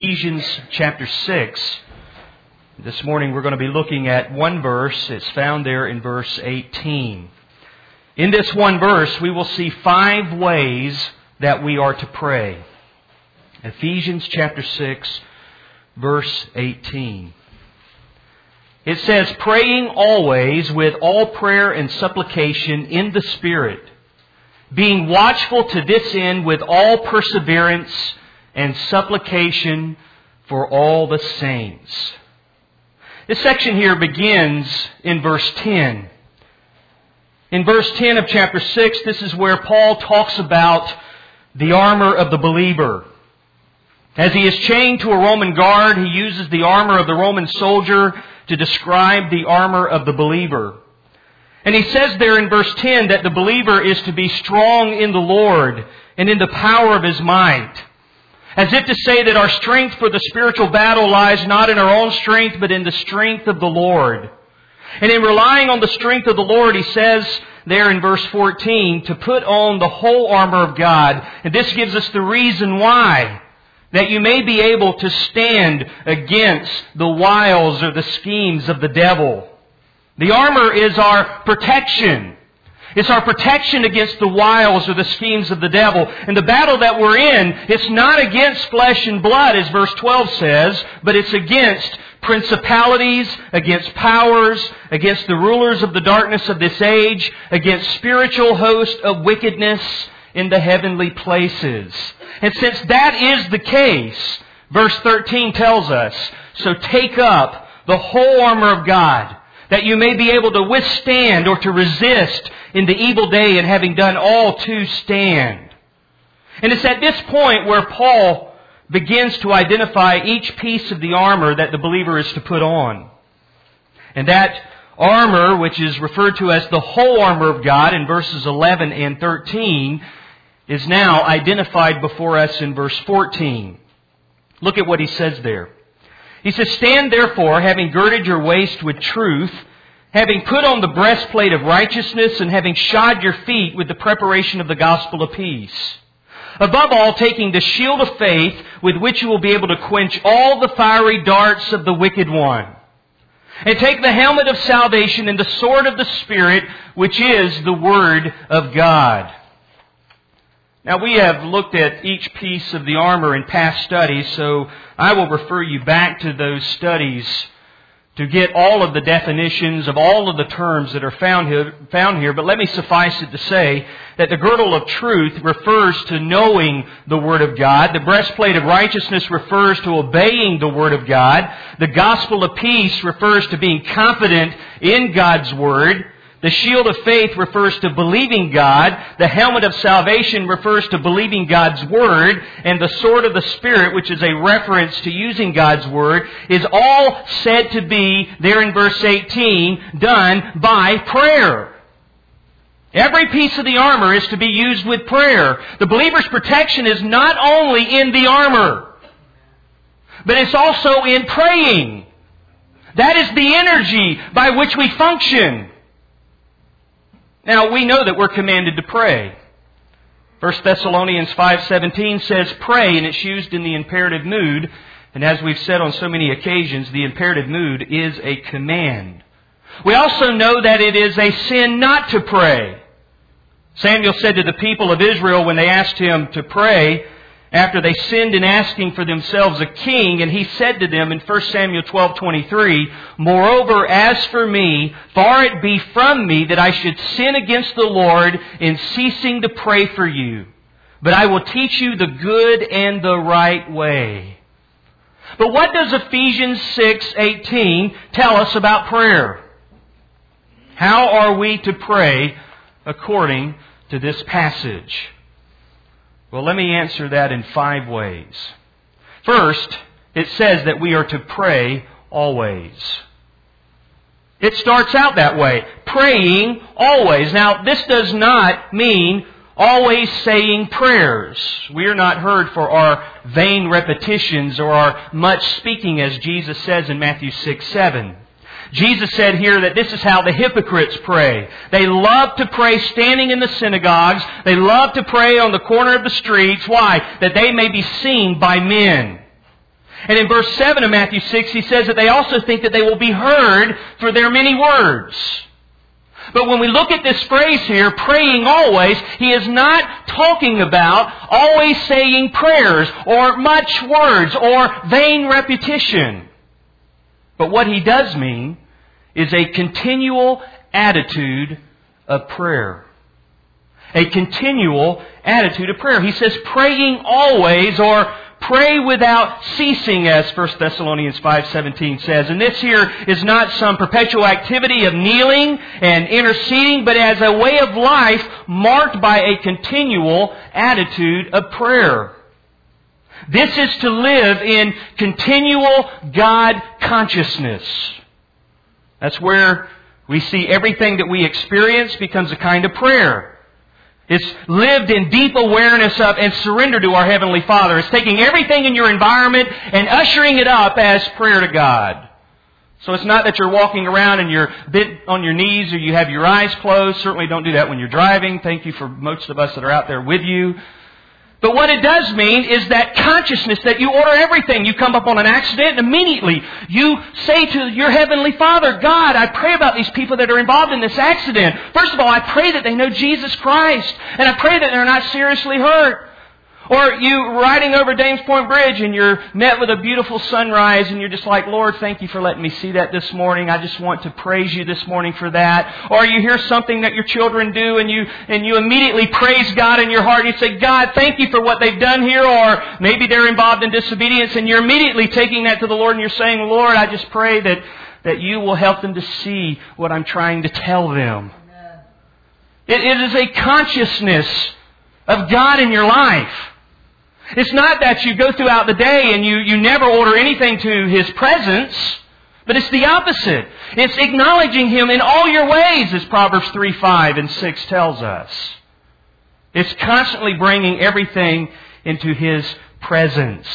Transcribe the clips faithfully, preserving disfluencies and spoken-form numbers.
Ephesians chapter six. This morning we're going to be looking at one verse. It's found there in verse eighteen. In this one verse we will see five ways that we are to pray. Ephesians chapter six, verse eighteen. It says, "Praying always with all prayer and supplication in the Spirit, being watchful to this end with all perseverance and supplication for all the saints." This section here begins in verse ten. In verse ten of chapter six, this is where Paul talks about the armor of the believer. As he is chained to a Roman guard, he uses the armor of the Roman soldier to describe the armor of the believer. And he says there in verse ten that the believer is to be strong in the Lord and in the power of His might. As if to say that our strength for the spiritual battle lies not in our own strength, but in the strength of the Lord. And in relying on the strength of the Lord, he says there in verse fourteen, to put on the whole armor of God. And this gives us the reason why. That you may be able to stand against the wiles or the schemes of the devil. The armor is our protection. It's our protection against the wiles or the schemes of the devil. And the battle that we're in, it's not against flesh and blood, as verse twelve says, but it's against principalities, against powers, against the rulers of the darkness of this age, against spiritual hosts of wickedness in the heavenly places. And since that is the case, verse thirteen tells us, so take up the whole armor of God, that you may be able to withstand or to resist in the evil day, and having done all to stand. And it's at this point where Paul begins to identify each piece of the armor that the believer is to put on. And that armor, which is referred to as the whole armor of God in verses eleven and thirteen, is now identified before us in verse fourteen. Look at what he says there. He says, "Stand therefore, having girded your waist with truth, having put on the breastplate of righteousness, and having shod your feet with the preparation of the gospel of peace. Above all, taking the shield of faith, with which you will be able to quench all the fiery darts of the wicked one. And take the helmet of salvation and the sword of the Spirit, which is the Word of God." Now, we have looked at each piece of the armor in past studies, so I will refer you back to those studies to get all of the definitions of all of the terms that are found here, found here. But let me suffice it to say that the girdle of truth refers to knowing the Word of God. The breastplate of righteousness refers to obeying the Word of God. The gospel of peace refers to being confident in God's Word. The shield of faith refers to believing God. The helmet of salvation refers to believing God's Word. And the sword of the Spirit, which is a reference to using God's Word, is all said to be, there in verse eighteen, done by prayer. Every piece of the armor is to be used with prayer. The believer's protection is not only in the armor, but it's also in praying. That is the energy by which we function. Now, we know that we're commanded to pray. First Thessalonians five seventeen says, "Pray," and it's used in the imperative mood. And as we've said on so many occasions, the imperative mood is a command. We also know that it is a sin not to pray. Samuel said to the people of Israel when they asked him to pray, after they sinned in asking for themselves a king, and he said to them in First Samuel twelve twenty-three, "Moreover, as for me, far it be from me that I should sin against the Lord in ceasing to pray for you. But I will teach you the good and the right way." But what does Ephesians six eighteen tell us about prayer? How are we to pray according to this passage? Well, let me answer that in five ways. First, it says that we are to pray always. It starts out that way, praying always. Now, this does not mean always saying prayers. We are not heard for our vain repetitions or our much speaking, as Jesus says in Matthew six seven. Jesus said here that this is how the hypocrites pray. They love to pray standing in the synagogues. They love to pray on the corner of the streets. Why? That they may be seen by men. And in verse seven of Matthew six, He says that they also think that they will be heard for their many words. But when we look at this phrase here, praying always, He is not talking about always saying prayers or much words or vain repetition. But what He does mean is a continual attitude of prayer. A continual attitude of prayer. He says praying always, or pray without ceasing, as First Thessalonians five seventeen says. And this here is not some perpetual activity of kneeling and interceding, but as a way of life marked by a continual attitude of prayer. This is to live in continual God consciousness. That's where we see everything that we experience becomes a kind of prayer. It's lived in deep awareness of and surrender to our Heavenly Father. It's taking everything in your environment and ushering it up as prayer to God. So it's not that you're walking around and you're bent on your knees or you have your eyes closed. Certainly don't do that when you're driving. Thank you for most of us that are out there with you. But what it does mean is that consciousness that you order everything. You come up on an accident and immediately you say to your Heavenly Father, God, I pray about these people that are involved in this accident. First of all, I pray that they know Jesus Christ. And I pray that they're not seriously hurt. Or you riding over Dames Point Bridge and you're met with a beautiful sunrise and you're just like, Lord, thank you for letting me see that this morning. I just want to praise you this morning for that. Or you hear something that your children do and you and you immediately praise God in your heart. You say, God, thank you for what they've done here. Or maybe they're involved in disobedience and you're immediately taking that to the Lord and you're saying, Lord, I just pray that, that you will help them to see what I'm trying to tell them. It, it is a consciousness of God in your life. It's not that you go throughout the day and you, you never order anything to His presence, but it's the opposite. It's acknowledging Him in all your ways, as Proverbs three, five, and six tells us. It's constantly bringing everything into His presence.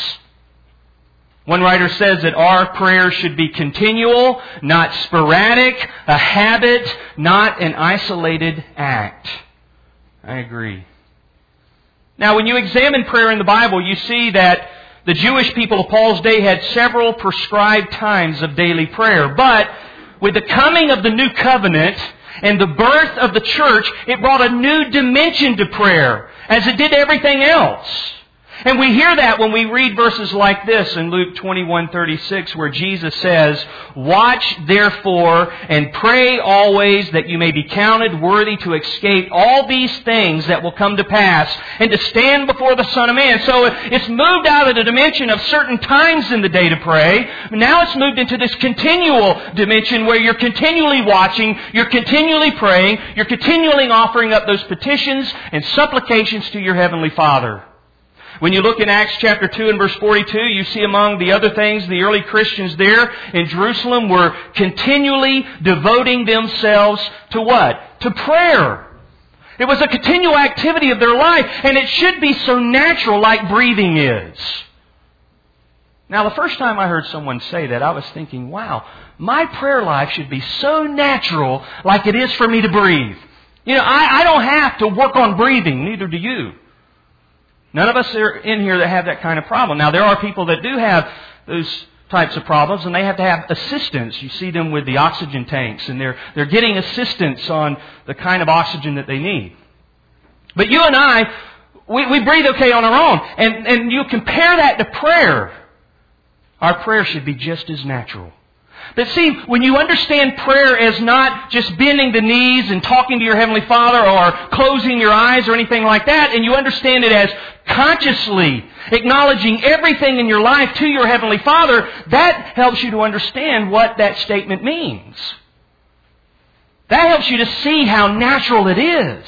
One writer says that our prayers should be continual, not sporadic, a habit, not an isolated act. I agree. Now, when you examine prayer in the Bible, you see that the Jewish people of Paul's day had several prescribed times of daily prayer. But with the coming of the new covenant and the birth of the church, it brought a new dimension to prayer, as it did everything else. And we hear that when we read verses like this in Luke twenty-one thirty-six, where Jesus says, "Watch therefore and pray always that you may be counted worthy to escape all these things that will come to pass and to stand before the Son of Man." So it's moved out of the dimension of certain times in the day to pray. Now it's moved into this continual dimension where you're continually watching, you're continually praying, you're continually offering up those petitions and supplications to your Heavenly Father. When you look in Acts chapter two and verse forty-two, you see among the other things the early Christians there in Jerusalem were continually devoting themselves to what? To prayer. It was a continual activity of their life, and it should be so natural like breathing is. Now, the first time I heard someone say that, I was thinking, wow, my prayer life should be so natural like it is for me to breathe. You know, I, I don't have to work on breathing, neither do you. None of us are in here that have that kind of problem. Now, there are people that do have those types of problems, and they have to have assistance. You see them with the oxygen tanks, and they're they're getting assistance on the kind of oxygen that they need. But you and I, we, we breathe okay on our own. And, and you compare that to prayer. Our prayer should be just as natural. But see, when you understand prayer as not just bending the knees and talking to your Heavenly Father or closing your eyes or anything like that, and you understand it as consciously acknowledging everything in your life to your Heavenly Father, that helps you to understand what that statement means. That helps you to see how natural it is.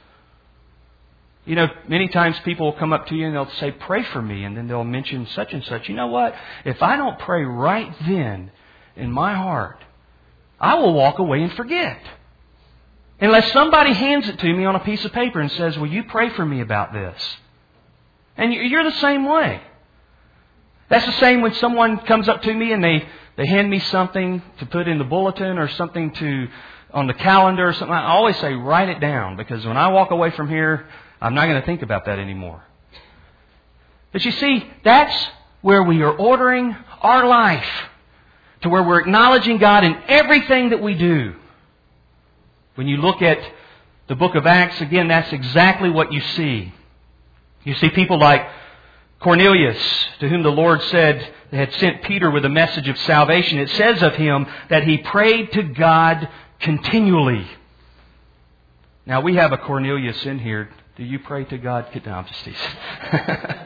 You know, many times people will come up to you and they'll say, "Pray for me," and then they'll mention such and such. You know what? If I don't pray right then in my heart, I will walk away and forget. Unless somebody hands it to me on a piece of paper and says, "Will you pray for me about this?" And you're the same way. That's the same when someone comes up to me and they, they hand me something to put in the bulletin or something to on the calendar or something. I always say, write it down, because when I walk away from here, I'm not going to think about that anymore. But you see, that's where we are ordering our life to where we're acknowledging God in everything that we do. When you look at the book of Acts, again, that's exactly what you see. You see people like Cornelius, to whom the Lord said they had sent Peter with a message of salvation. It says of him that he prayed to God continually. Now, we have a Cornelius in here. Do you pray to God? No, I'm just teasing.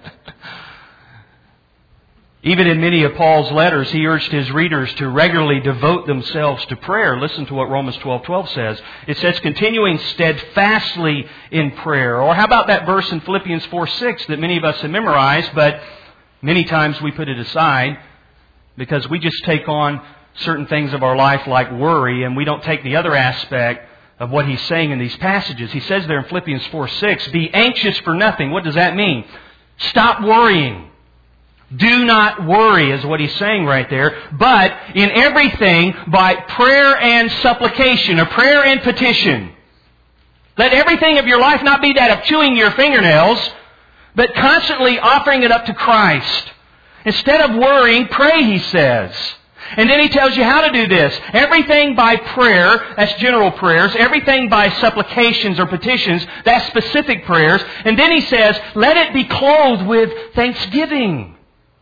Even in many of Paul's letters, he urged his readers to regularly devote themselves to prayer. Listen to what Romans twelve twelve says. It says, continuing steadfastly in prayer. Or how about that verse in Philippians four six that many of us have memorized, but many times we put it aside because we just take on certain things of our life like worry, and we don't take the other aspect of what he's saying in these passages. He says there in Philippians four six, be anxious for nothing. What does that mean? Stop worrying. Do not worry is what he's saying right there. But in everything by prayer and supplication, or prayer and petition. Let everything of your life not be that of chewing your fingernails, but constantly offering it up to Christ. Instead of worrying, pray, he says. And then he tells you how to do this. Everything by prayer, that's general prayers. Everything by supplications or petitions, that's specific prayers. And then he says, let it be clothed with thanksgiving.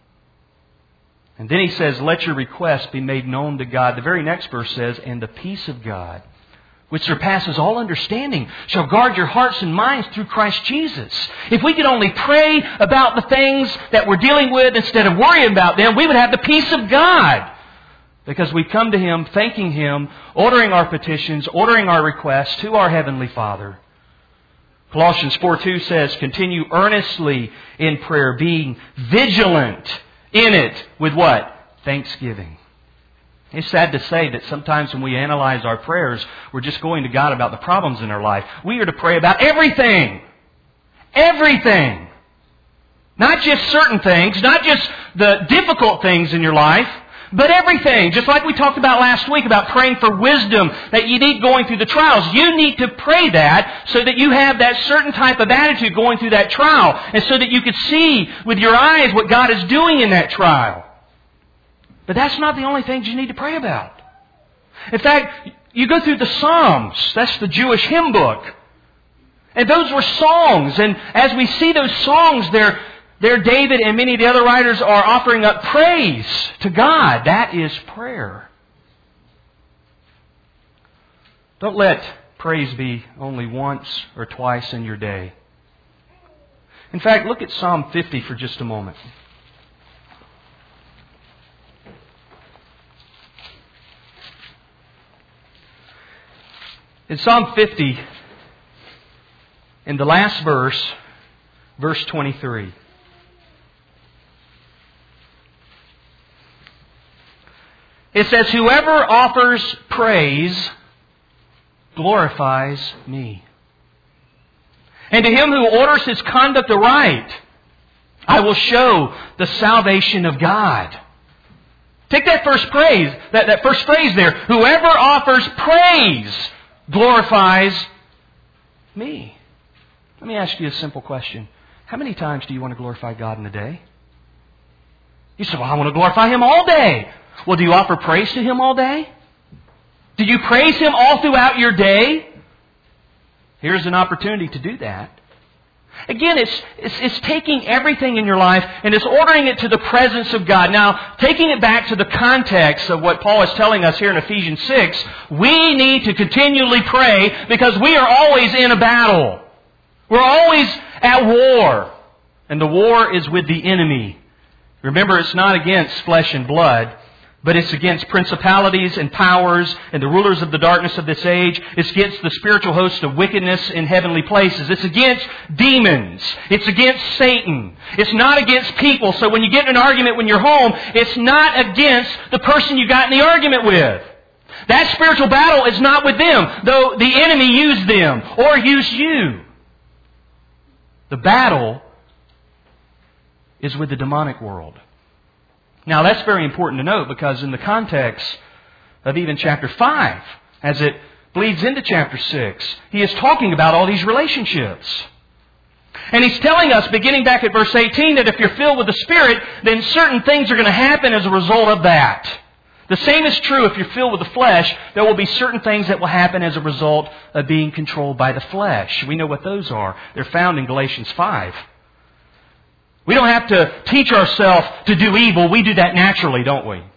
And then he says, let your requests be made known to God. The very next verse says, and the peace of God, which surpasses all understanding, shall guard your hearts and minds through Christ Jesus. If we could only pray about the things that we're dealing with instead of worrying about them, we would have the peace of God. Because we come to Him, thanking Him, ordering our petitions, ordering our requests to our Heavenly Father. Colossians four two says, continue earnestly in prayer, being vigilant in it with what? Thanksgiving. It's sad to say that sometimes when we analyze our prayers, we're just going to God about the problems in our life. We are to pray about everything. Everything. Not just certain things, not just the difficult things in your life, but everything. Just like we talked about last week about praying for wisdom that you need going through the trials. You need to pray that so that you have that certain type of attitude going through that trial. And so that you could see with your eyes what God is doing in that trial. But that's not the only things you need to pray about. In fact, you go through the Psalms. That's the Jewish hymn book. And those were songs. And as we see those songs, they're There, David and many of the other writers are offering up praise to God. That is prayer. Don't let praise be only once or twice in your day. In fact, look at Psalm fifty for just a moment. In Psalm fifty, in the last verse, verse twenty-three. It says, whoever offers praise glorifies me. And to him who orders his conduct aright, I will show the salvation of God. Take that first praise, that, that first phrase there. Whoever offers praise glorifies me. Let me ask you a simple question. How many times do you want to glorify God in a day? You say, well, I want to glorify Him all day. Well, do you offer praise to Him all day? Do you praise Him all throughout your day? Here's an opportunity to do that. Again, it's, it's, it's taking everything in your life and it's ordering it to the presence of God. Now, taking it back to the context of what Paul is telling us here in Ephesians six, we need to continually pray because we are always in a battle. We're always at war. And the war is with the enemy. Remember, it's not against flesh and blood, but it's against principalities and powers and the rulers of the darkness of this age. It's against the spiritual host of wickedness in heavenly places. It's against demons. It's against Satan. It's not against people. So when you get in an argument when you're home, it's not against the person you got in the argument with. That spiritual battle is not with them, though the enemy used them or used you. The battle is with the demonic world. Now, that's very important to note because in the context of even chapter five, as it bleeds into chapter six, he is talking about all these relationships. And He's telling us, beginning back at verse eighteen, that if you're filled with the Spirit, then certain things are going to happen as a result of that. The same is true if you're filled with the flesh. There will be certain things that will happen as a result of being controlled by the flesh. We know what those are. They're found in Galatians five. We don't have to teach ourselves to do evil. We do that naturally, don't we?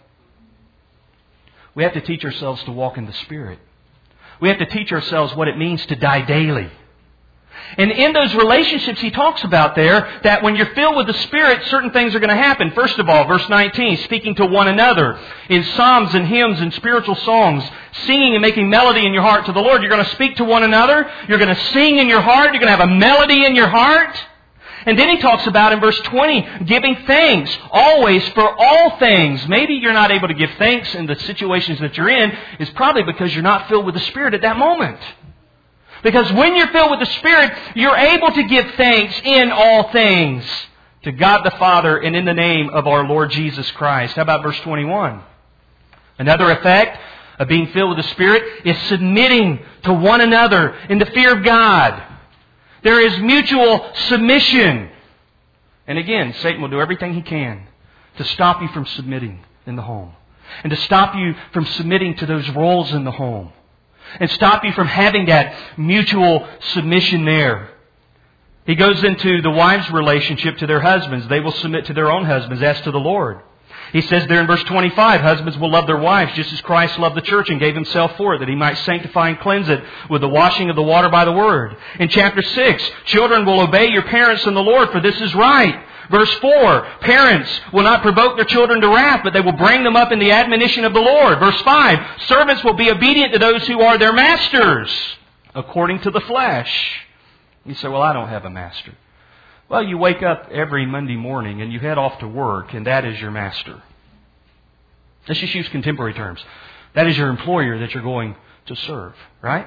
We have to teach ourselves to walk in the Spirit. We have to teach ourselves what it means to die daily. And in those relationships He talks about there, that when you're filled with the Spirit, certain things are going to happen. First of all, verse nineteen, speaking to one another in psalms and hymns and spiritual songs, singing and making melody in your heart to the Lord. You're going to speak to one another. You're going to sing in your heart. You're going to have a melody in your heart. And then he talks about in verse twenty, giving thanks always for all things. Maybe you're not able to give thanks in the situations that you're in is probably because you're not filled with the Spirit at that moment. Because when you're filled with the Spirit, you're able to give thanks in all things to God the Father and in the name of our Lord Jesus Christ. How about verse twenty-one? Another effect of being filled with the Spirit is submitting to one another in the fear of God. There is mutual submission. And again, Satan will do everything he can to stop you from submitting in the home. And to stop you from submitting to those roles in the home. And stop you from having that mutual submission there. He goes into the wives' relationship to their husbands. They will submit to their own husbands as to the Lord. He says there in verse twenty-five, husbands will love their wives just as Christ loved the church and gave Himself for it, that He might sanctify and cleanse it with the washing of the water by the Word. In chapter six, children will obey your parents in the Lord, for this is right. Verse four, parents will not provoke their children to wrath, but they will bring them up in the admonition of the Lord. Verse five, servants will be obedient to those who are their masters, according to the flesh. You say, well, I don't have a master. Well, you wake up every Monday morning and you head off to work, and that is your master. Let's just use contemporary terms. That is your employer that you're going to serve, right?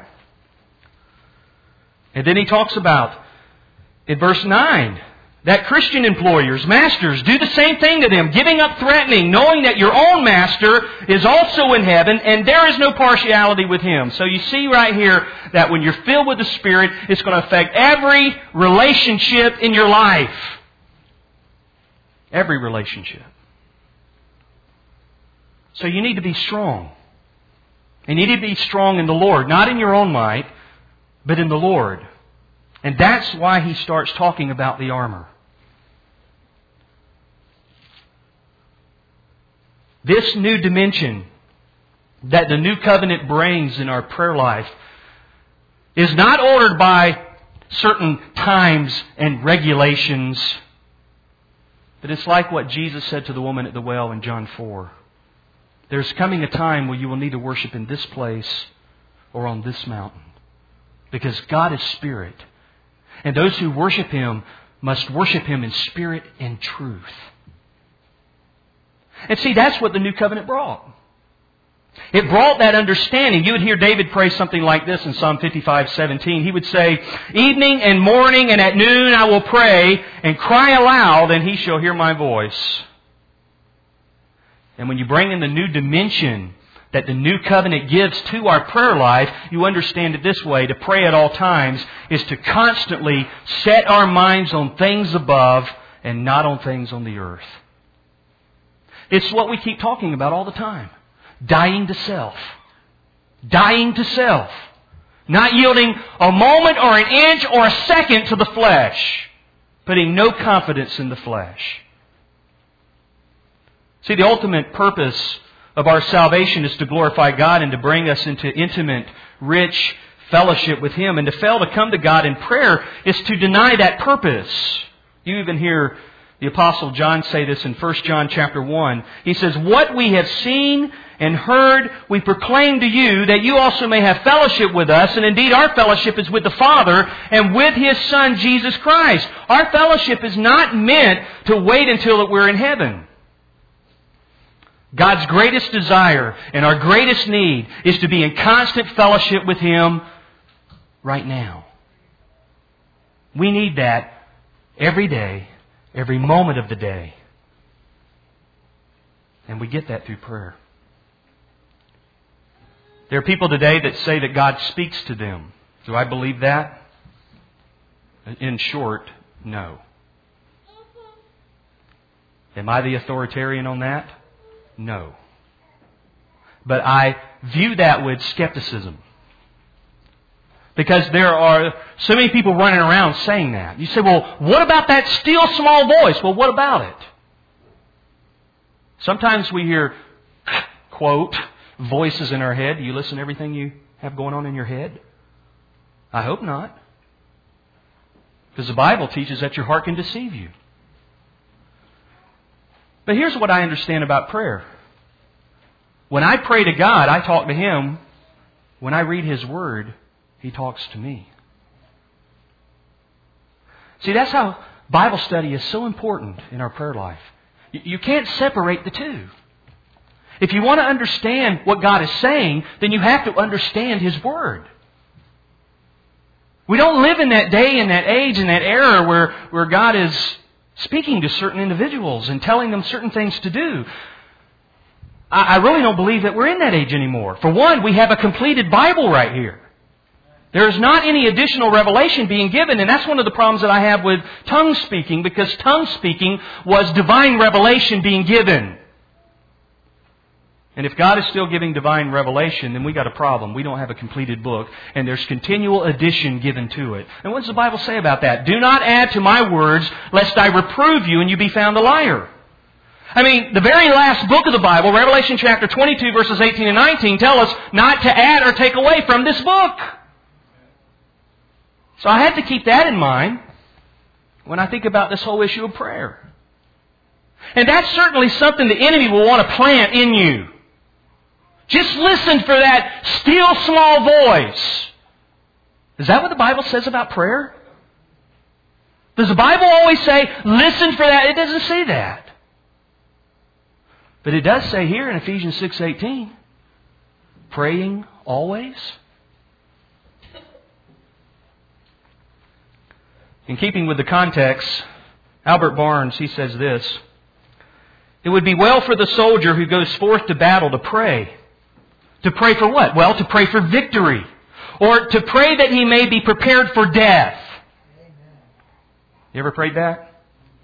And then he talks about, in verse nine, that Christian employers, masters, do the same thing to them, giving up threatening, knowing that your own master is also in heaven and there is no partiality with Him. So you see right here that when you're filled with the Spirit, it's going to affect every relationship in your life. Every relationship. So you need to be strong. You need to be strong in the Lord, not in your own might, but in the Lord. And that's why he starts talking about the armor. This new dimension that the new covenant brings in our prayer life is not ordered by certain times and regulations, but it's like what Jesus said to the woman at the well in John four. There's coming a time where you will need to worship in this place or on this mountain, because God is Spirit, and those who worship Him must worship Him in spirit and truth. And see, that's what the new covenant brought. It brought that understanding. You would hear David pray something like this in Psalm fifty-five seventeen. He would say, evening and morning and at noon I will pray and cry aloud, and He shall hear my voice. And when you bring in the new dimension that the new covenant gives to our prayer life, you understand it this way. To pray at all times is to constantly set our minds on things above and not on things on the earth. It's what we keep talking about all the time. Dying to self. Dying to self. Not yielding a moment or an inch or a second to the flesh. Putting no confidence in the flesh. See, the ultimate purpose of our salvation is to glorify God and to bring us into intimate, rich fellowship with Him. And to fail to come to God in prayer is to deny that purpose. You even hear the Apostle John say this in First John chapter one. He says, what we have seen and heard we proclaim to you, that you also may have fellowship with us. And indeed our fellowship is with the Father and with His Son Jesus Christ. Our fellowship is not meant to wait until we're in heaven. God's greatest desire and our greatest need is to be in constant fellowship with Him right now. We need that every day, every moment of the day. And we get that through prayer. There are people today that say that God speaks to them. Do I believe that? In short, No. Am I the authoritarian on that? No. But I view that with skepticism. Because there are so many people running around saying that. You say, well, what about that still small voice? Well, what about it? Sometimes we hear, quote, voices in our head. Do you listen to everything you have going on in your head? I hope not. Because the Bible teaches that your heart can deceive you. But here's what I understand about prayer. When I pray to God, I talk to Him. When I read His Word, He talks to me. See, that's how Bible study is so important in our prayer life. You can't separate the two. If you want to understand what God is saying, then you have to understand His Word. We don't live in that day, in that age, in that era where, where God is speaking to certain individuals and telling them certain things to do. I, I really don't believe that we're in that age anymore. For one, we have a completed Bible right here. There is not any additional revelation being given, and that's one of the problems that I have with tongue speaking, because tongue speaking was divine revelation being given. And if God is still giving divine revelation, then we got a problem. We don't have a completed book, and there's continual addition given to it. And what does the Bible say about that? Do not add to my words, lest I reprove you and you be found a liar. I mean, the very last book of the Bible, Revelation chapter twenty-two, verses eighteen and nineteen, tell us not to add or take away from this book. So I have to keep that in mind when I think about this whole issue of prayer. And that's certainly something the enemy will want to plant in you. Just listen for that still small voice. Is that what the Bible says about prayer? Does the Bible always say, listen for that? It doesn't say that. But it does say here in Ephesians six eighteen, praying always. In keeping with the context, Albert Barnes, he says this: it would be well for the soldier who goes forth to battle to pray. To pray for what? Well, to pray for victory. Or to pray that he may be prepared for death. You ever prayed that?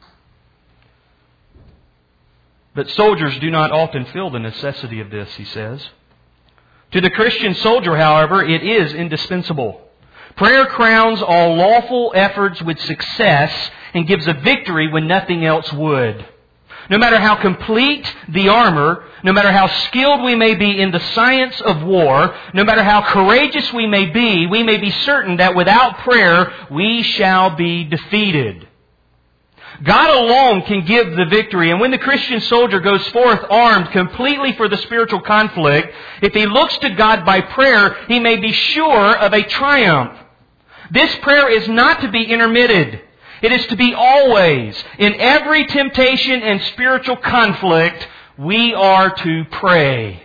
But soldiers do not often feel the necessity of this, he says. To the Christian soldier, however, it is indispensable. Prayer crowns all lawful efforts with success and gives a victory when nothing else would. No matter how complete the armor, no matter how skilled we may be in the science of war, no matter how courageous we may be, we may be certain that without prayer we shall be defeated. God alone can give the victory, and when the Christian soldier goes forth armed completely for the spiritual conflict, if he looks to God by prayer, he may be sure of a triumph. This prayer is not to be intermitted. It is to be always. In every temptation and spiritual conflict, we are to pray.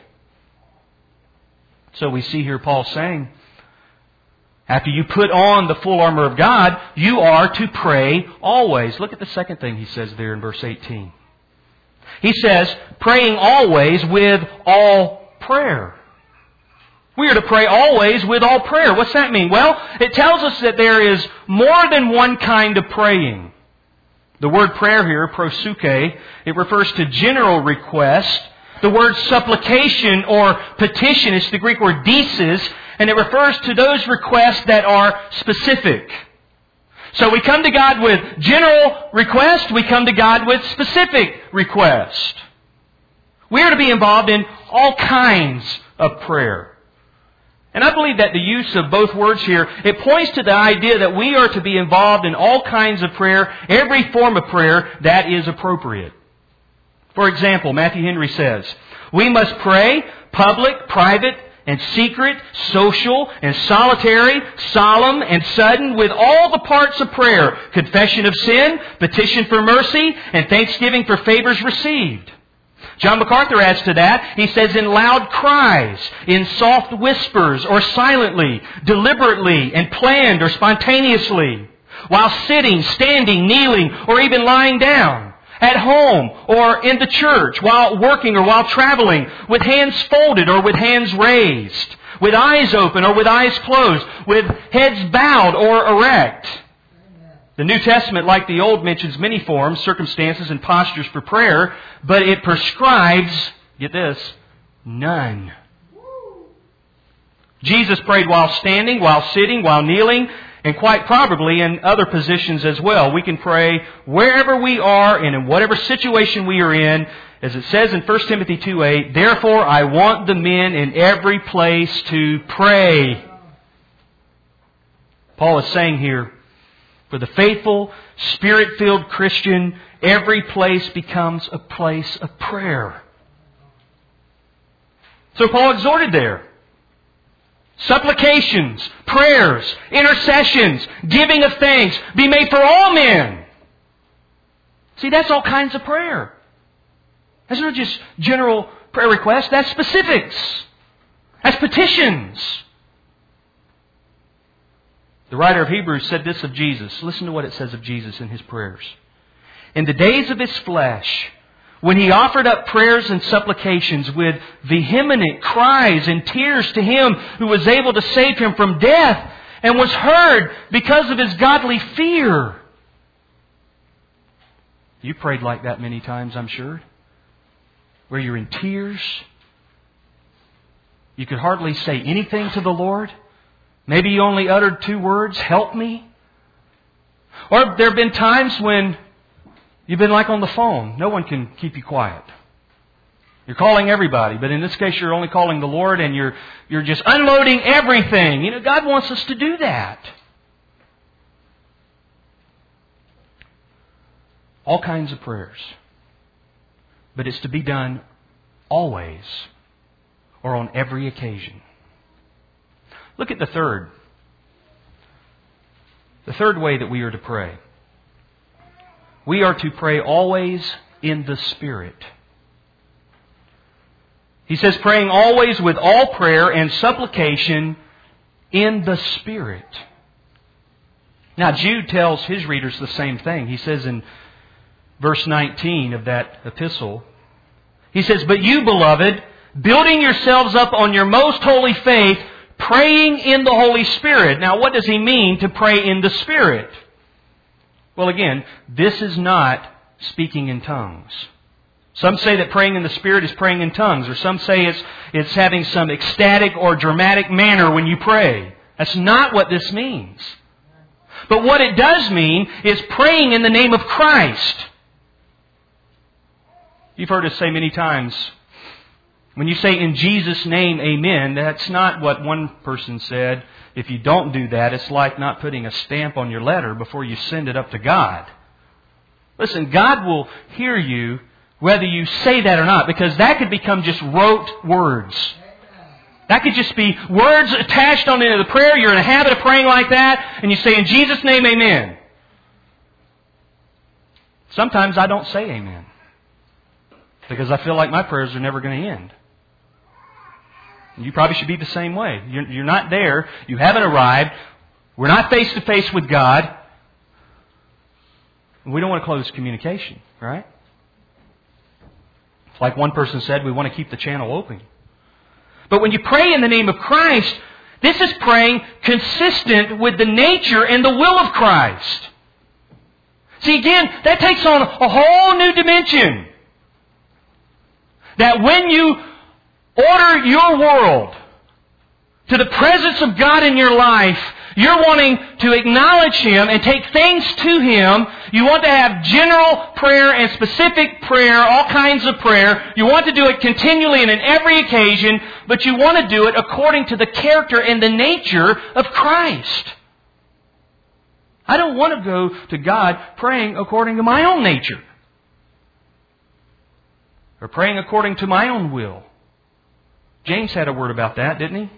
So we see here Paul saying, after you put on the full armor of God, you are to pray always. Look at the second thing he says there in verse eighteen. He says, praying always with all prayer. We are to pray always with all prayer. What's that mean? Well, it tells us that there is more than one kind of praying. The word prayer here, prosuke, it refers to general request. The word supplication or petition is the Greek word desis, and it refers to those requests that are specific. So we come to God with general request, we come to God with specific request. We are to be involved in all kinds of prayer. And I believe that the use of both words here, it points to the idea that we are to be involved in all kinds of prayer, every form of prayer that is appropriate. For example, Matthew Henry says, we must pray public, private, and secret, social, and solitary, solemn, and sudden, with all the parts of prayer, confession of sin, petition for mercy, and thanksgiving for favors received. John MacArthur adds to that, he says, in loud cries, in soft whispers, or silently, deliberately, and planned or spontaneously, while sitting, standing, kneeling, or even lying down, at home or in the church, while working or while traveling, with hands folded or with hands raised, with eyes open or with eyes closed, with heads bowed or erect. The New Testament, like the Old, mentions many forms, circumstances, and postures for prayer, but it prescribes, get this, none. Jesus prayed while standing, while sitting, while kneeling, and quite probably in other positions as well. We can pray wherever we are and in whatever situation we are in. As it says in First Timothy two eight, therefore I want the men in every place to pray. Paul is saying here, for the faithful, Spirit-filled Christian, every place becomes a place of prayer. So Paul exhorted there. Supplications, prayers, intercessions, giving of thanks, be made for all men. See, that's all kinds of prayer. That's not just general prayer requests. That's specifics. That's petitions. The writer of Hebrews said this of Jesus. Listen to what it says of Jesus in His prayers. In the days of His flesh, when He offered up prayers and supplications with vehement cries and tears to Him who was able to save Him from death and was heard because of His godly fear. You prayed like that many times, I'm sure. Where you're in tears. You could hardly say anything to the Lord. Maybe you only uttered two words, help me. Or there have been times when you've been like on the phone. No one can keep you quiet. You're calling everybody, but in this case you're only calling the Lord and you're you're just unloading everything. You know, God wants us to do that. All kinds of prayers. But it's to be done always or on every occasion. Look at the third. The third way that we are to pray. We are to pray always in the Spirit. He says, praying always with all prayer and supplication in the Spirit. Now, Jude tells his readers the same thing. He says in verse nineteen of that epistle, he says, but you, beloved, building yourselves up on your most holy faith, praying in the Holy Spirit. Now, what does he mean to pray in the Spirit? Well, again, this is not speaking in tongues. Some say that praying in the Spirit is praying in tongues, or some say it's, it's having some ecstatic or dramatic manner when you pray. That's not what this means. But what it does mean is praying in the name of Christ. You've heard us say many times, when you say in Jesus' name, amen, that's not what one person said. If you don't do that, it's like not putting a stamp on your letter before you send it up to God. Listen, God will hear you whether you say that or not, because that could become just rote words. That could just be words attached on the end of the prayer. You're in a habit of praying like that, and you say, in Jesus' name, amen. Sometimes I don't say amen, because I feel like my prayers are never going to end. You probably should be the same way. You're, you're not there. You haven't arrived. We're not face to face with God. We don't want to close communication, right? Like one person said, we want to keep the channel open. But when you pray in the name of Christ, this is praying consistent with the nature and the will of Christ. See, again, that takes on a whole new dimension. That when you order your world to the presence of God in your life, you're wanting to acknowledge Him and take things to Him. You want to have general prayer and specific prayer, all kinds of prayer. You want to do it continually and in every occasion, but you want to do it according to the character and the nature of Christ. I don't want to go to God praying according to my own nature, or praying according to my own will. James had a word about that, didn't he?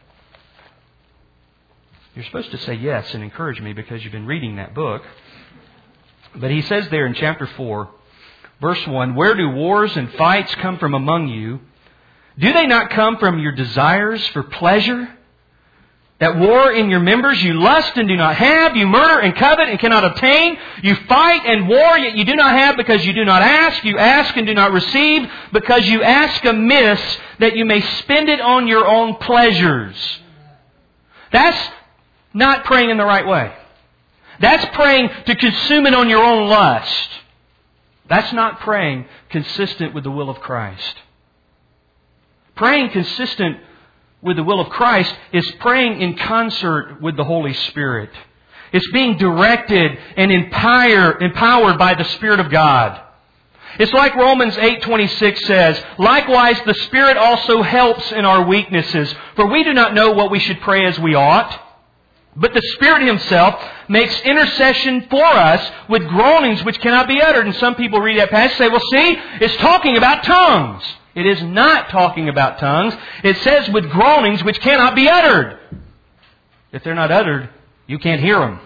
You're supposed to say yes and encourage me because you've been reading that book. But he says there in chapter four, verse one, where do wars and fights come from among you? Do they not come from your desires for pleasure? That war in your members, you lust and do not have, you murder and covet and cannot obtain, you fight and war, yet you do not have because you do not ask, you ask and do not receive because you ask amiss that you may spend it on your own pleasures. That's not praying in the right way. That's praying to consume it on your own lust. That's not praying consistent with the will of Christ. Praying consistent with the will of Christ is praying in concert with the Holy Spirit. It's being directed and empower, empowered by the Spirit of God. It's like Romans eight twenty-six says, "Likewise the Spirit also helps in our weaknesses, for we do not know what we should pray as we ought. But the Spirit Himself makes intercession for us with groanings which cannot be uttered." And some people read that passage and say, well, see, it's talking about tongues. It is not talking about tongues. It says with groanings which cannot be uttered. If they're not uttered, you can't hear them.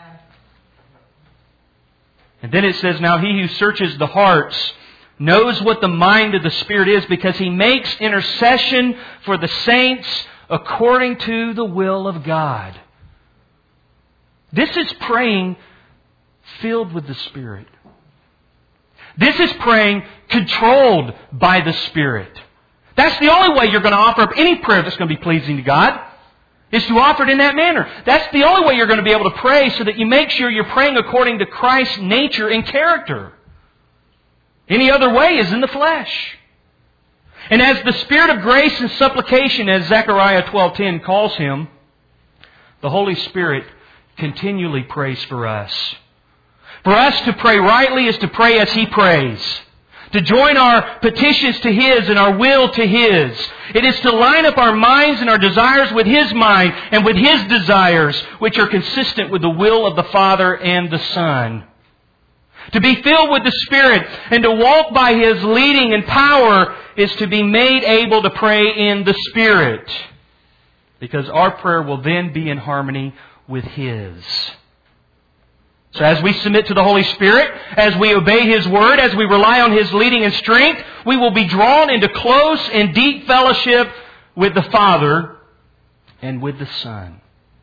And then it says, "Now He who searches the hearts knows what the mind of the Spirit is, because He makes intercession for the saints according to the will of God." This is praying filled with the Spirit. This is praying controlled by the Spirit. That's the only way you're going to offer up any prayer that's going to be pleasing to God, is to offer it in that manner. That's the only way you're going to be able to pray, so that you make sure you're praying according to Christ's nature and character. Any other way is in the flesh. And as the Spirit of grace and supplication, as Zechariah twelve ten calls Him, the Holy Spirit continually prays for us. For us to pray rightly is to pray as He prays. To join our petitions to His and our will to His. It is to line up our minds and our desires with His mind and with His desires, which are consistent with the will of the Father and the Son. To be filled with the Spirit and to walk by His leading and power is to be made able to pray in the Spirit. Because our prayer will then be in harmony with His. So as we submit to the Holy Spirit, as we obey His Word, as we rely on His leading and strength, we will be drawn into close and deep fellowship with the Father and with the Son.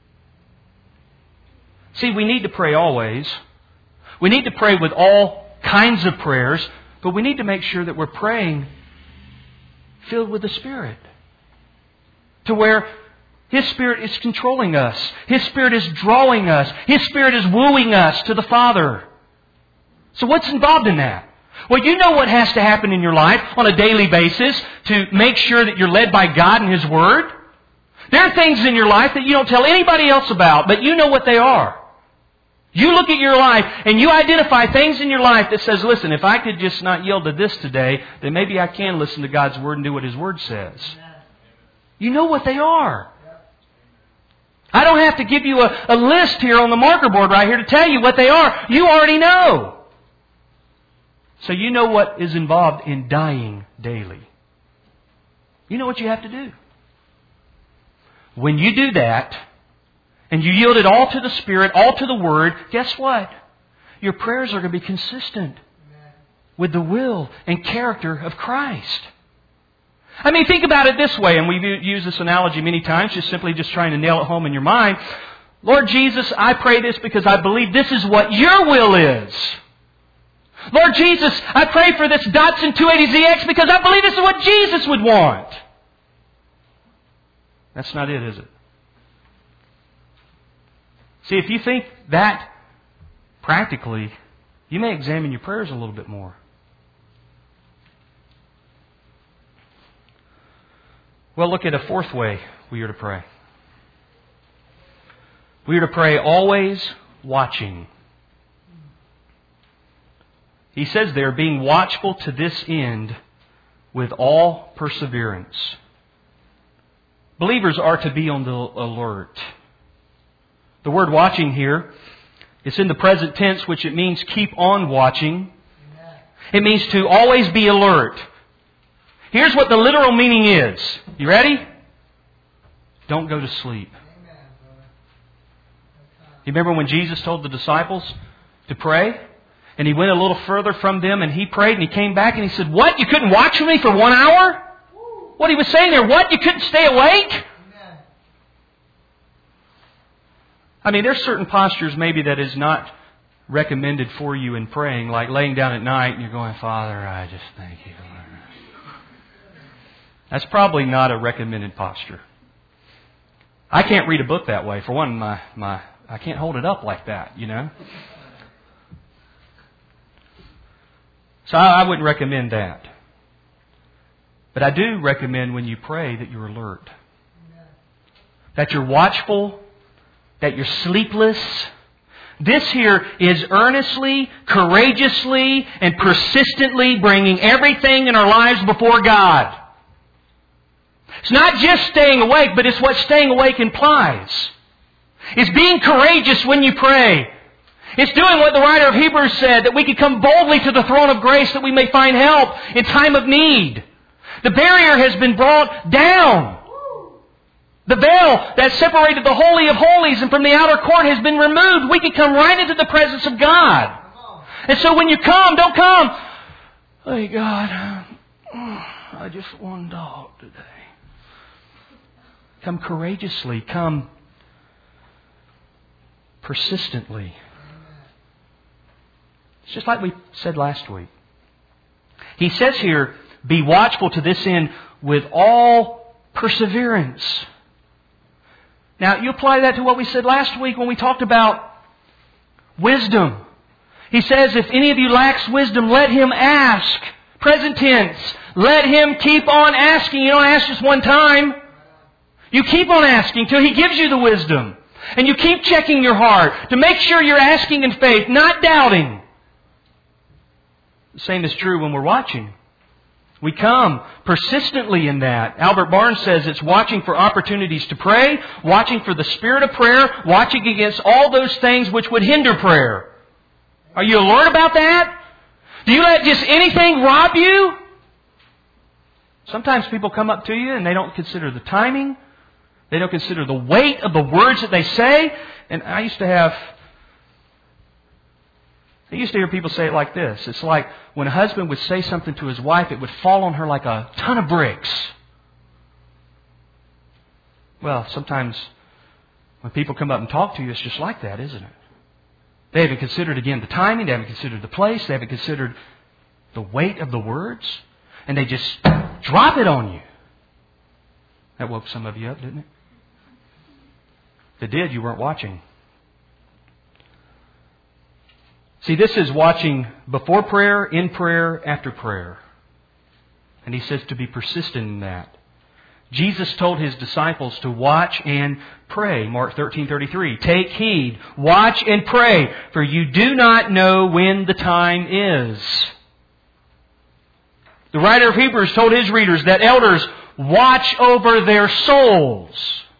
See, we need to pray always. We need to pray with all kinds of prayers, but we need to make sure that we're praying filled with the Spirit. To where His Spirit is controlling us. His Spirit is drawing us. His Spirit is wooing us to the Father. So what's involved in that? Well, you know what has to happen in your life on a daily basis to make sure that you're led by God and His Word. There are things in your life that you don't tell anybody else about, but you know what they are. You look at your life and you identify things in your life that says, listen, if I could just not yield to this today, then maybe I can listen to God's Word and do what His Word says. You know what they are. I don't have to give you a, a list here on the marker board right here to tell you what they are. You already know. So you know what is involved in dying daily. You know what you have to do. When you do that, and you yield it all to the Spirit, all to the Word, guess what? Your prayers are going to be consistent with the will and character of Christ. I mean, think about it this way, and we've used this analogy many times, just simply just trying to nail it home in your mind. Lord Jesus, I pray this because I believe this is what Your will is. Lord Jesus, I pray for this Datsun two eighty Z X because I believe this is what Jesus would want. That's not it, is it? See, if you think that practically, you may examine your prayers a little bit more. Well, look at a fourth way we are to pray. We are to pray always watching. He says there, being watchful to this end with all perseverance. Believers are to be on the alert. The word watching here, it's in the present tense, which it means keep on watching. It means to always be alert. Here's what the literal meaning is. You ready? Don't go to sleep. You remember when Jesus told the disciples to pray? And He went a little further from them and He prayed and He came back and He said, what? You couldn't watch with me for one hour? What He was saying there, what? You couldn't stay awake? I mean, there's certain postures maybe that is not recommended for you in praying, like laying down at night and you're going, Father, I just thank You. That's probably not a recommended posture. I can't read a book that way. For one, my, my I can't hold it up like that, you know. So I, I wouldn't recommend that. But I do recommend when you pray that you're alert. That you're watchful. That you're sleepless. This here is earnestly, courageously, and persistently bringing everything in our lives before God. It's not just staying awake, but it's what staying awake implies. It's being courageous when you pray. It's doing what the writer of Hebrews said, that we can come boldly to the throne of grace that we may find help in time of need. The barrier has been brought down. The veil that separated the Holy of Holies and from the outer court has been removed. We can come right into the presence of God. And so when you come, don't come, hey God, I just one dog today. Come courageously. Come persistently. It's just like we said last week. He says here, be watchful to this end with all perseverance. Now, you apply that to what we said last week when we talked about wisdom. He says, if any of you lacks wisdom, let him ask. Present tense. Let him keep on asking. You don't ask just one time. You keep on asking till He gives you the wisdom. And you keep checking your heart to make sure you're asking in faith, not doubting. The same is true when we're watching. We come persistently in that. Albert Barnes says it's watching for opportunities to pray, watching for the spirit of prayer, watching against all those things which would hinder prayer. Are you alert about that? Do you let just anything rob you? Sometimes people come up to you and they don't consider the timing. They don't consider the weight of the words that they say. And I used to have... I used to hear people say it like this. It's like when a husband would say something to his wife, it would fall on her like a ton of bricks. Well, sometimes when people come up and talk to you, it's just like that, isn't it? They haven't considered, again, the timing. They haven't considered the place. They haven't considered the weight of the words. And they just drop it on you. That woke some of you up, didn't it? If it did, you weren't watching. See, this is watching before prayer, in prayer, after prayer. And He says to be persistent in that. Jesus told His disciples to watch and pray. Mark thirteen thirty-three. Take heed, watch and pray, for you do not know when the time is. The writer of Hebrews told his readers that elders watch over their souls.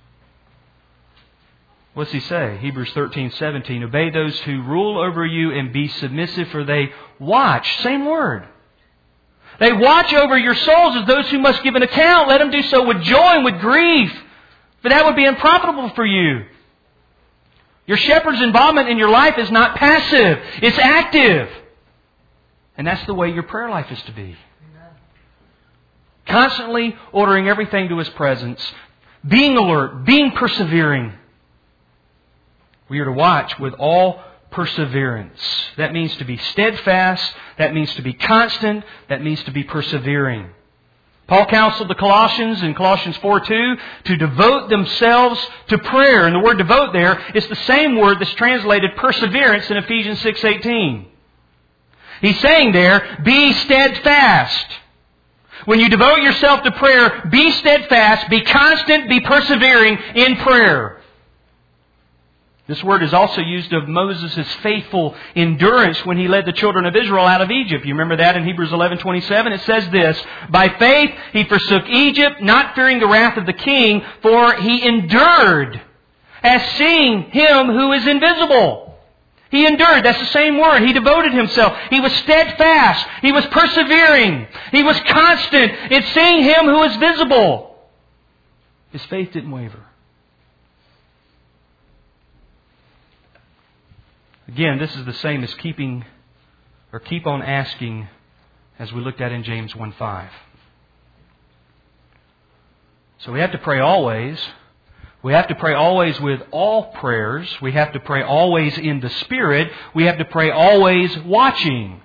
What's he say? Hebrews thirteen seventeen. Obey those who rule over you and be submissive, for they watch. Same word. They watch over your souls as those who must give an account. Let them do so with joy and with grief, for that would be unprofitable for you. Your shepherd's involvement in your life is not passive. It's active. And that's the way your prayer life is to be. Constantly ordering everything to His presence. Being alert. Being persevering. We are to watch with all perseverance. That means to be steadfast. That means to be constant. That means to be persevering. Paul counseled the Colossians in Colossians four two to devote themselves to prayer. And the word devote there is the same word that's translated perseverance in Ephesians six eighteen. He's saying there, be steadfast. When you devote yourself to prayer, be steadfast, be constant, be persevering in prayer. This word is also used of Moses' faithful endurance when he led the children of Israel out of Egypt. You remember that in Hebrews eleven twenty-seven? It says this, by faith he forsook Egypt, not fearing the wrath of the king, for he endured as seeing Him who is invisible. He endured. That's the same word. He devoted himself. He was steadfast. He was persevering. He was constant in seeing Him who is visible. His faith didn't waver. Again, this is the same as keeping or keep on asking, as we looked at in James one five. So we have to pray always. We have to pray always with all prayers. We have to pray always in the Spirit. We have to pray always watching.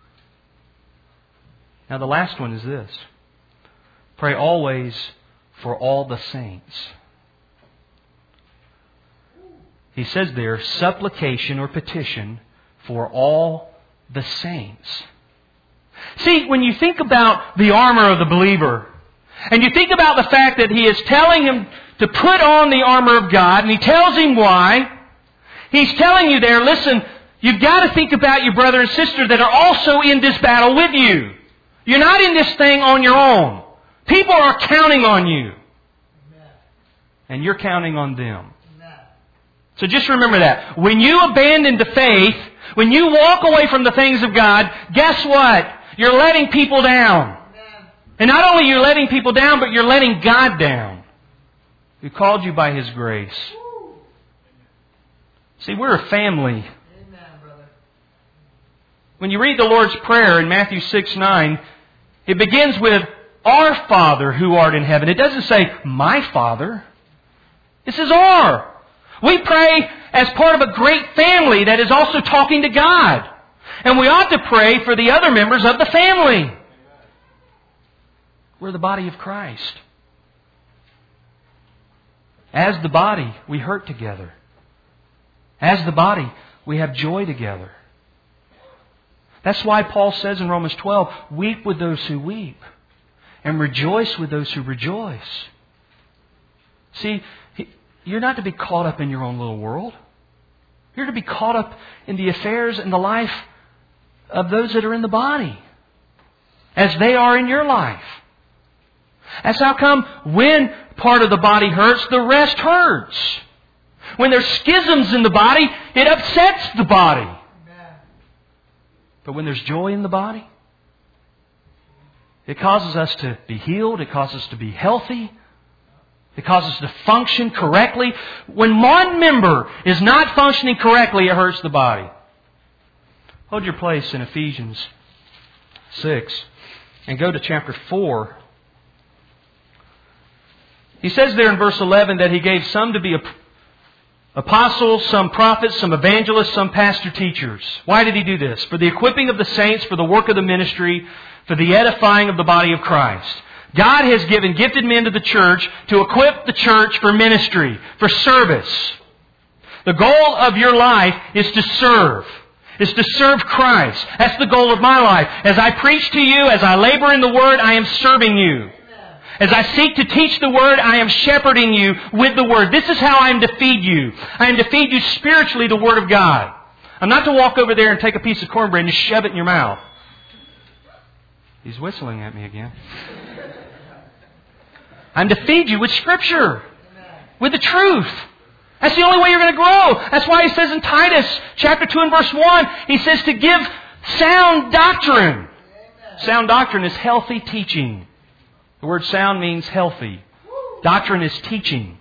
Now the last one is this. Pray always for all the saints. He says there, supplication or petition for all the saints. See, when you think about the armor of the believer, and you think about the fact that He is telling him to put on the armor of God, and He tells him why, He's telling you there, listen, you've got to think about your brother and sister that are also in this battle with you. You're not in this thing on your own. People are counting on you. And you're counting on them. So just remember that. When you abandon the faith, when you walk away from the things of God, guess what? You're letting people down. And not only you're letting people down, but you're letting God down, who called you by His grace. See, we're a family. When you read the Lord's Prayer in Matthew six nine, it begins with, Our Father who art in heaven. It doesn't say, My Father. It says, Our. We pray as part of a great family that is also talking to God. And we ought to pray for the other members of the family. We're the body of Christ. As the body, we hurt together. As the body, we have joy together. That's why Paul says in Romans twelve, weep with those who weep and rejoice with those who rejoice. See, you're not to be caught up in your own little world. You're to be caught up in the affairs and the life of those that are in the body, as they are in your life. That's how come when part of the body hurts, the rest hurts. When there's schisms in the body, it upsets the body. But when there's joy in the body, it causes us to be healed. It causes us to be healthy. It causes us to function correctly. When one member is not functioning correctly, it hurts the body. Hold your place in Ephesians six and go to chapter four. He says there in verse eleven that He gave some to be apostles, some prophets, some evangelists, some pastor teachers. Why did He do this? For the equipping of the saints, for the work of the ministry, for the edifying of the body of Christ. God has given gifted men to the church to equip the church for ministry, for service. The goal of your life is to serve. Is to serve Christ. That's the goal of my life. As I preach to you, as I labor in the Word, I am serving you. As I seek to teach the Word, I am shepherding you with the Word. This is how I am to feed you. I am to feed you spiritually the Word of God. I'm not to walk over there and take a piece of cornbread and just shove it in your mouth. He's whistling at me again. I'm to feed you with Scripture. With the truth. That's the only way you're going to grow. That's why he says in Titus chapter two and verse one, he says to give sound doctrine. Sound doctrine is healthy teaching. The word sound means healthy. Doctrine is teaching.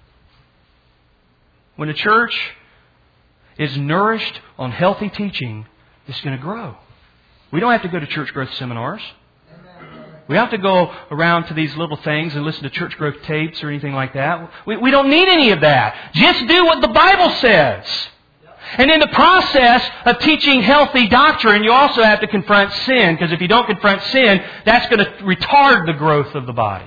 When a church is nourished on healthy teaching, it's going to grow. We don't have to go to church growth seminars. We don't have to go around to these little things and listen to church growth tapes or anything like that. We, we don't need any of that. Just do what the Bible says. And in the process of teaching healthy doctrine, you also have to confront sin. Because if you don't confront sin, that's going to retard the growth of the body.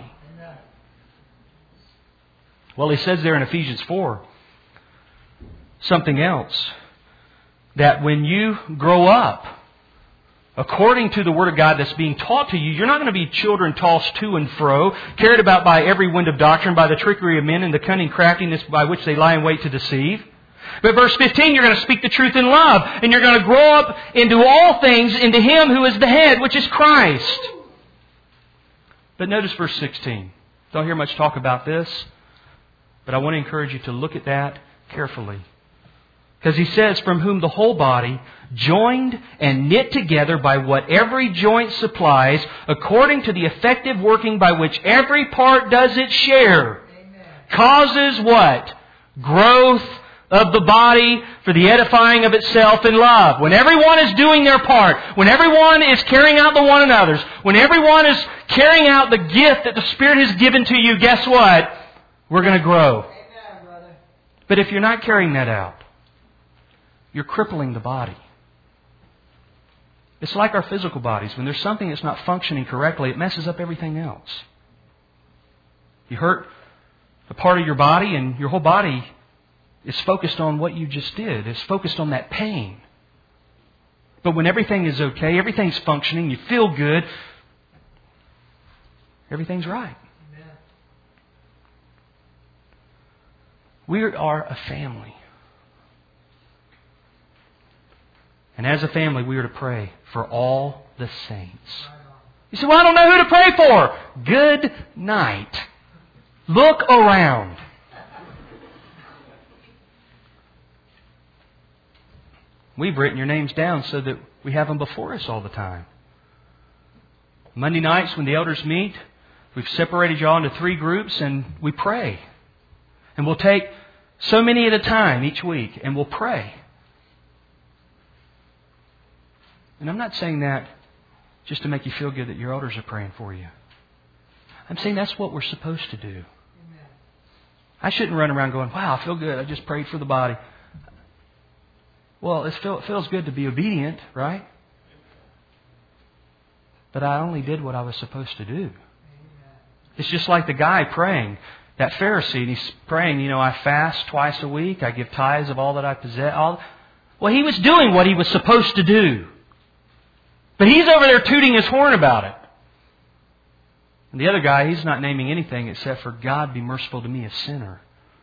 Well, he says there in Ephesians four something else. That when you grow up, according to the Word of God that's being taught to you, you're not going to be children tossed to and fro, carried about by every wind of doctrine, by the trickery of men and the cunning craftiness by which they lie in wait to deceive. But verse fifteen, you're going to speak the truth in love, and you're going to grow up into all things into Him who is the head, which is Christ. But notice verse sixteen. Don't hear much talk about this, but I want to encourage you to look at that carefully. Because he says, from whom the whole body, joined and knit together by what every joint supplies, according to the effective working by which every part does its share, Amen. Causes what? Growth of the body for the edifying of itself in love. When everyone is doing their part, when everyone is carrying out the one another's, when everyone is carrying out the gift that the Spirit has given to you, guess what? We're going to grow. Amen, brother. But if you're not carrying that out, you're crippling the body. It's like our physical bodies. When there's something that's not functioning correctly, it messes up everything else. You hurt a part of your body and your whole body is focused on what you just did. It's focused on that pain. But when everything is okay, everything's functioning, you feel good, everything's right. Amen. We are a family. And as a family, we are to pray for all the saints. You say, well, I don't know who to pray for. Good night. Look around. We've written your names down so that we have them before us all the time. Monday nights when the elders meet, we've separated you all into three groups and we pray. And we'll take so many at a time each week and we'll pray. And I'm not saying that just to make you feel good that your elders are praying for you. I'm saying that's what we're supposed to do. Amen. I shouldn't run around going, wow, I feel good. I just prayed for the body. Well, it feels good to be obedient, right? But I only did what I was supposed to do. It's just like the guy praying, that Pharisee, and he's praying, you know, I fast twice a week, I give tithes of all that I possess. All... Well, he was doing what he was supposed to do. But he's over there tooting his horn about it. And the other guy, he's not naming anything except for God be merciful to me, a sinner.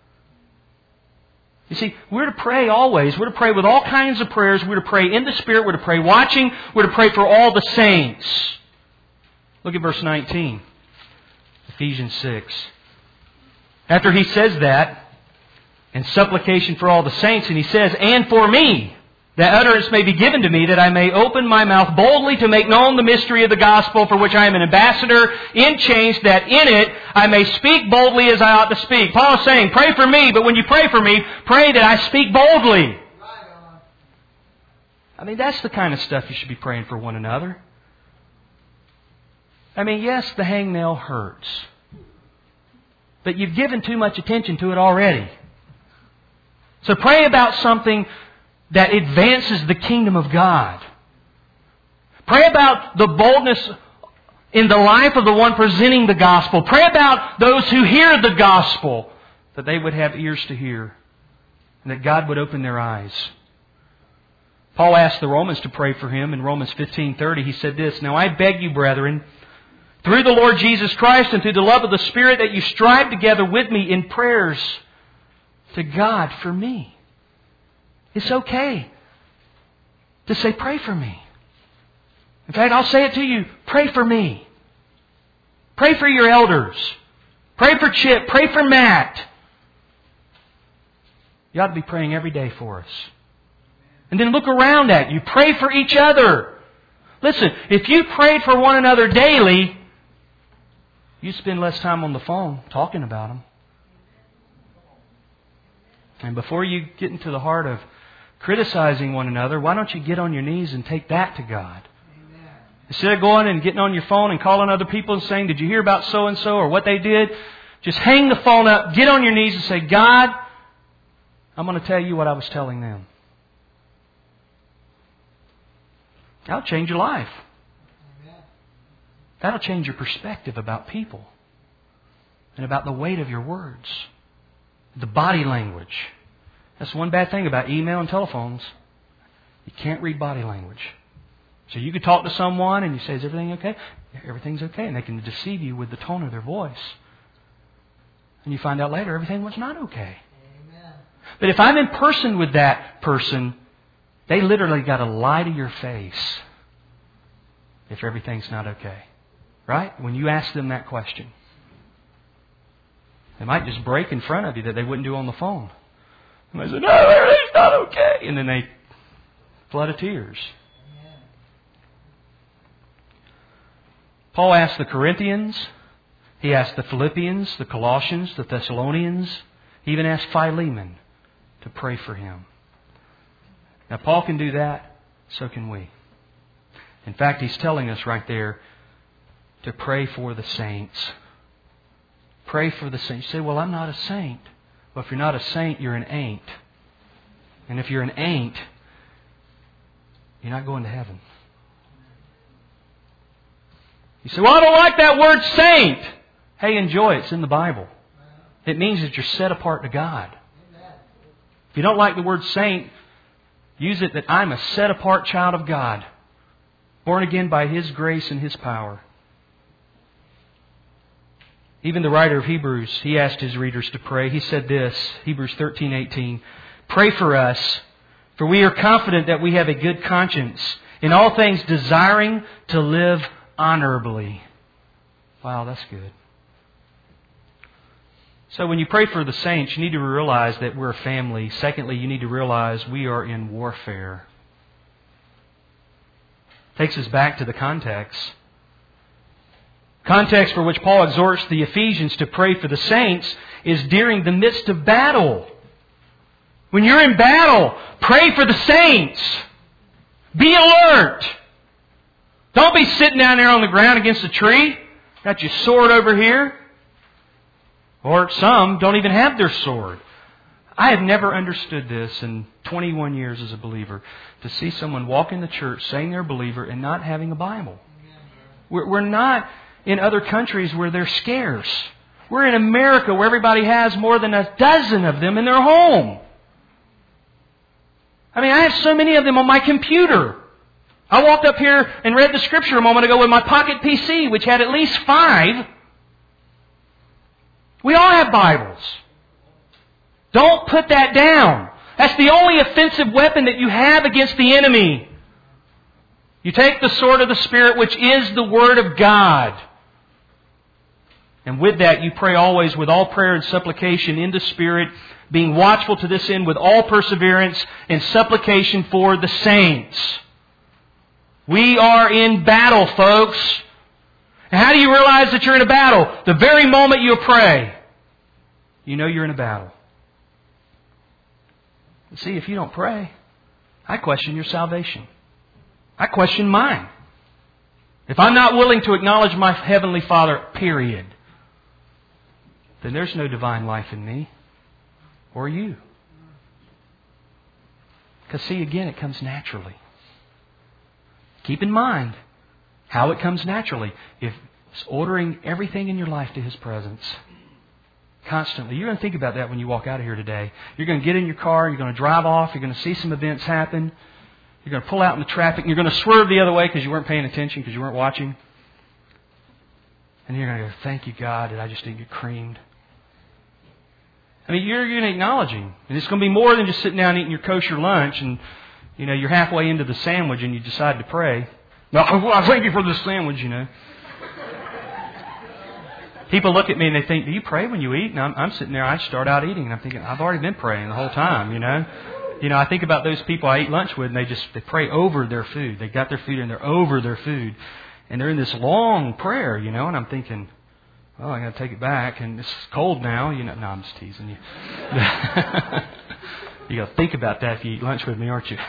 You see, we're to pray always. We're to pray with all kinds of prayers. We're to pray in the Spirit. We're to pray watching. We're to pray for all the saints. Look at verse nineteen. Ephesians six. After he says that, and supplication for all the saints, and he says, and for me, that utterance may be given to me, that I may open my mouth boldly to make known the mystery of the gospel, for which I am an ambassador in chains, that in it I may speak boldly as I ought to speak. Paul is saying, pray for me, but when you pray for me, pray that I speak boldly. I mean, that's the kind of stuff you should be praying for one another. I mean, yes, the hangnail hurts. But you've given too much attention to it already. So pray about something that advances the kingdom of God. Pray about the boldness in the life of the one presenting the gospel. Pray about those who hear the gospel, that they would have ears to hear, and that God would open their eyes. Paul asked the Romans to pray for him in Romans fifteen thirty. He said this, now I beg you, brethren, through the Lord Jesus Christ and through the love of the Spirit, that you strive together with me in prayers to God for me. It's okay to say, pray for me. In fact, I'll say it to you, pray for me. Pray for your elders. Pray for Chip. Pray for Matt. You ought to be praying every day for us. And then look around at you. Pray for each other. Listen, if you prayed for one another daily, you'd spend less time on the phone talking about them. And before you get into the heart of criticizing one another, why don't you get on your knees and take that to God? Amen. Instead of going and getting on your phone and calling other people and saying, did you hear about so-and-so or what they did? Just hang the phone up, get on your knees and say, God, I'm going to tell you what I was telling them. That'll change your life. Amen. That'll change your perspective about people and about the weight of your words, the body language. That's one bad thing about email and telephones. You can't read body language. So you could talk to someone and you say, is everything okay? Everything's okay. And they can deceive you with the tone of their voice. And you find out later everything was not okay. Amen. But if I'm in person with that person, they literally got to lie to your face if everything's not okay. Right? When you ask them that question. They might just break in front of you that they wouldn't do on the phone. And they say, no, everything's not okay. And then they flood of tears. Amen. Paul asked the Corinthians. He asked the Philippians, the Colossians, the Thessalonians. He even asked Philemon to pray for him. Now, Paul can do that. So can we. In fact, he's telling us right there to pray for the saints. Pray for the saints. You say, well, I'm not a saint. Well, if you're not a saint, you're an ain't. And if you're an ain't, you're not going to heaven. You say, well, I don't like that word saint. Hey, enjoy it. It's in the Bible. It means that you're set apart to God. If you don't like the word saint, use it that I'm a set-apart child of God, born again by His grace and His power. Even the writer of Hebrews, he asked his readers to pray. He said this, Hebrews thirteen eighteen, "Pray for us, for we are confident that we have a good conscience, in all things desiring to live honorably." Wow, that's good. So when you pray for the saints, you need to realize that we're a family. Secondly, you need to realize we are in warfare. Takes us back to the context. Context for which Paul exhorts the Ephesians to pray for the saints is during the midst of battle. When you're in battle, pray for the saints. Be alert. Don't be sitting down there on the ground against a tree. Got your sword over here. Or some don't even have their sword. I have never understood this in twenty-one years as a believer. To see someone walk in the church saying they're a believer and not having a Bible. We're, we're not in other countries where they're scarce. We're in America where everybody has more than a dozen of them in their home. I mean, I have so many of them on my computer. I walked up here and read the Scripture a moment ago with my pocket P C, which had at least five. We all have Bibles. Don't put that down. That's the only offensive weapon that you have against the enemy. You take the sword of the Spirit, which is the Word of God. And with that, you pray always with all prayer and supplication in the Spirit, being watchful to this end with all perseverance and supplication for the saints. We are in battle, folks. And how do you realize that you're in a battle? The very moment you pray, you know you're in a battle. See, if you don't pray, I question your salvation. I question mine. If I'm not willing to acknowledge my Heavenly Father, period, then there's no divine life in me or you. Because see, again, it comes naturally. Keep in mind how it comes naturally. If it's ordering everything in your life to His presence constantly. You're going to think about that when you walk out of here today. You're going to get in your car, you're going to drive off, you're going to see some events happen. You're going to pull out in the traffic, and you're going to swerve the other way because you weren't paying attention, because you weren't watching. And you're going to go, thank you, God, that I just didn't get creamed. I mean, you're going to acknowledge Him. And it's going to be more than just sitting down eating your kosher lunch and, you know, you're halfway into the sandwich and you decide to pray. No, I thank you for the sandwich, you know. People look at me and they think, do you pray when you eat? And I'm, I'm sitting there, I start out eating, and I'm thinking, I've already been praying the whole time, you know. You know, I think about those people I eat lunch with, and they just they pray over their food. They got their food and they're over their food. And they're in this long prayer, you know, and I'm thinking, oh, I got to take it back, and it's cold now. You know, no, I'm just teasing you. You got to think about that if you eat lunch with me, aren't you?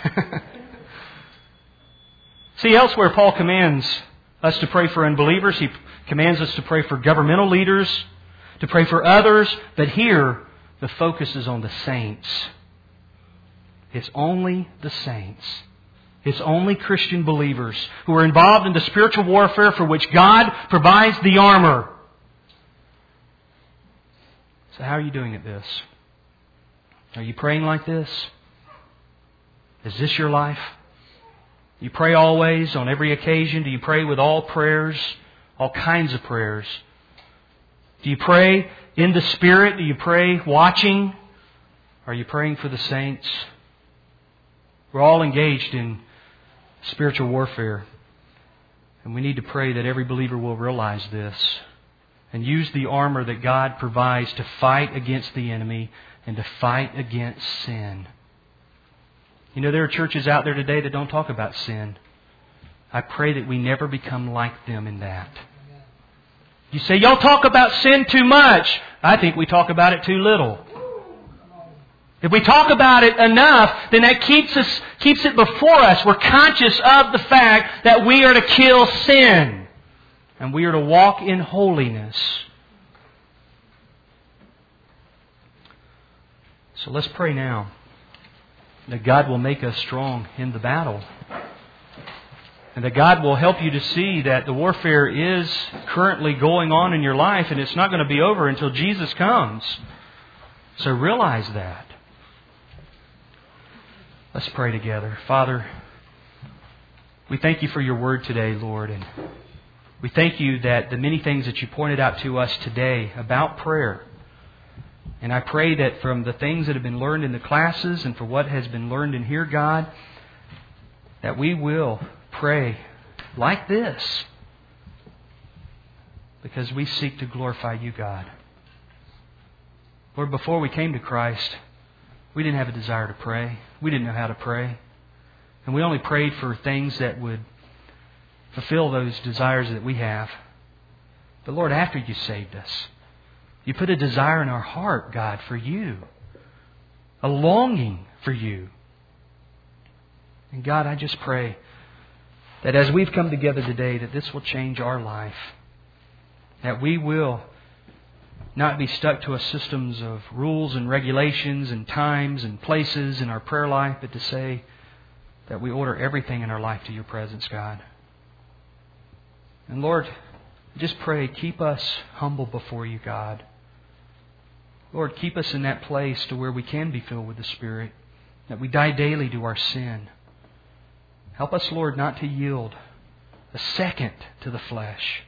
See, elsewhere, Paul commands us to pray for unbelievers. He commands us to pray for governmental leaders, to pray for others. But here, the focus is on the saints. It's only the saints. It's only Christian believers who are involved in the spiritual warfare for which God provides the armor. So how are you doing at this? Are you praying like this? Is this your life? You pray always, on every occasion? Do you pray with all prayers, all kinds of prayers? Do you pray in the Spirit? Do you pray watching? Are you praying for the saints? We're all engaged in spiritual warfare. And we need to pray that every believer will realize this and use the armor that God provides to fight against the enemy and to fight against sin. You know, there are churches out there today that don't talk about sin. I pray that we never become like them in that. You say, y'all talk about sin too much. I think we talk about it too little. If we talk about it enough, then that keeps us keeps it before us. We're conscious of the fact that we are to kill sin. And we are to walk in holiness. So let's pray now that God will make us strong in the battle. And that God will help you to see that the warfare is currently going on in your life, and it's not going to be over until Jesus comes. So realize that. Let's pray together. Father, we thank you for your word today, Lord, and we thank you that the many things that you pointed out to us today about prayer. And I pray that from the things that have been learned in the classes and for what has been learned in here, God, that we will pray like this because we seek to glorify you, God. Lord, before we came to Christ, we didn't have a desire to pray. We didn't know how to pray. And we only prayed for things that would fulfill those desires that we have. But Lord, after you saved us, you put a desire in our heart, God, for you. A longing for you. And God, I just pray that as we've come together today, that this will change our life. That we will not be stuck to a systems of rules and regulations and times and places in our prayer life, but to say that we order everything in our life to your presence, God. And Lord, just pray, keep us humble before you, God. Lord, keep us in that place to where we can be filled with the Spirit, that we die daily to our sin. Help us, Lord, not to yield a second to the flesh.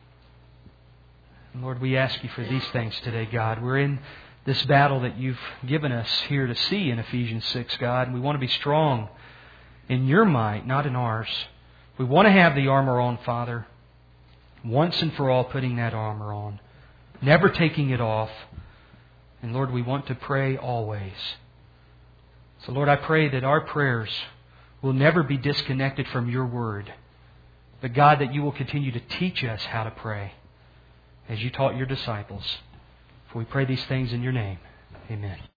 And Lord, we ask you for these things today, God. We're in this battle that you've given us here to see in Ephesians six, God. And we want to be strong in your might, not in ours. We want to have the armor on, Father. Once and for all, putting that armor on. Never taking it off. And Lord, we want to pray always. So Lord, I pray that our prayers will never be disconnected from your word. But God, that you will continue to teach us how to pray as you taught your disciples. For we pray these things in your name. Amen.